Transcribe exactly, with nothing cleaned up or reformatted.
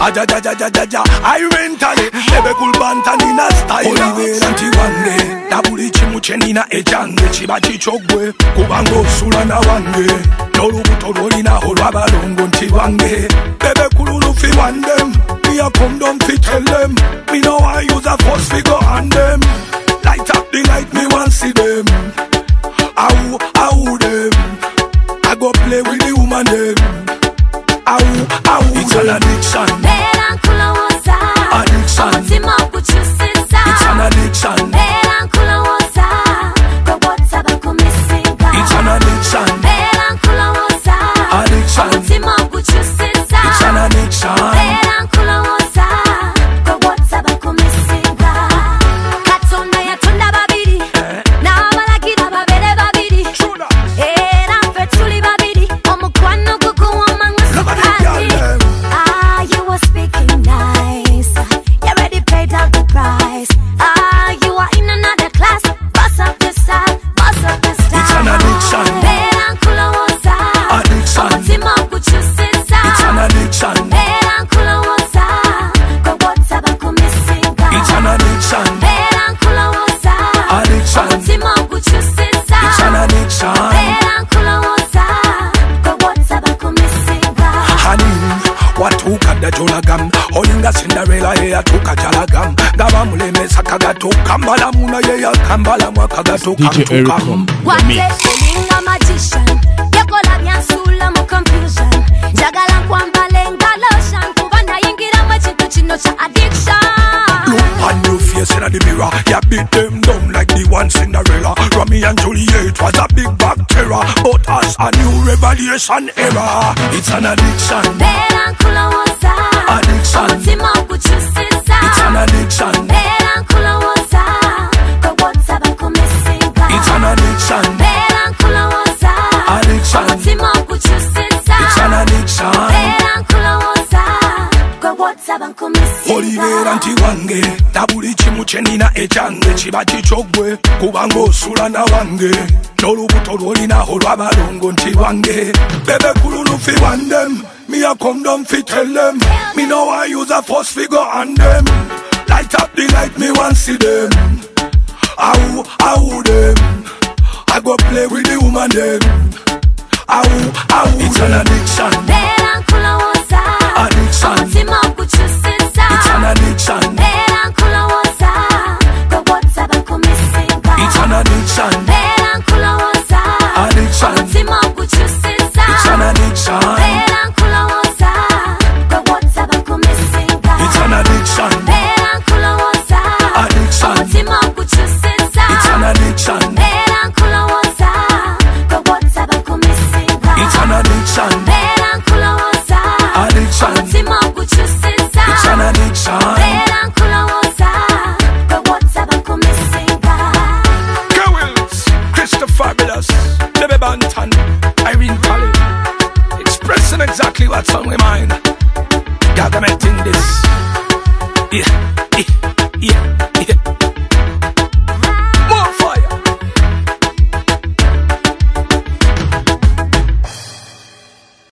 Aja ja ja ja ja ja. I mentally. Bebe cool bantanina style. Oliver anti-wange. Dabuli chimuche nina echange. Chiba chichogwe. Kubango sula na wange. Nolubuto rolina holwabalongo ntiwange. Bebe kululu fi wandem. Me a come down fi tell them. Me know I use a force figure on them. Light up the light, me want see them. Ow, ow them. I go play with the woman them. Ow, ow. It's an addiction. Addiction. It's an addiction. It's an addiction. Addiction. It's an addiction. Jolagam, Olinga Cinderella, ya tuka jalagam, Gaba muleme sakagato, Kambala muna ya Kambala mwakagato, D J Ericom, what is Olinga magician? Yakola biansula mo confusion. Jagala kwambalenga lotion, kubanda yingira machitu chino cha addiction. Look on your face in the mirror, ya beat them down like the one Cinderella. Romeo and Juliet was a big bacteria, but us a new revelation era. It's an addiction. Addiction. It's an addiction. It's an addiction. Addiction. It's an addiction. Oliver anti-wange. Dabuli chimuche nina echange. Chiba chichogwe. Kubango sula na wange. Nolubuto rolina holwabalongo ntiwange. Bebe kululu fi wandem. Me a come down fi tell them. Me know I use a force figure on them. Light up the light, me want see them. Ow, ow them. I go play with the woman them. Ow, ow. It's an addiction. Addiction. It's an addiction. It's an addiction. Addiction. It's an addiction. It's an addiction. Addiction. It's an addiction. It's an addiction. Addiction. It's an addiction. Girls, Christopher Fabulous, Bebe Bantan, Irene Pally, expressing exactly what's on my mind. Gotta make this. Yeah.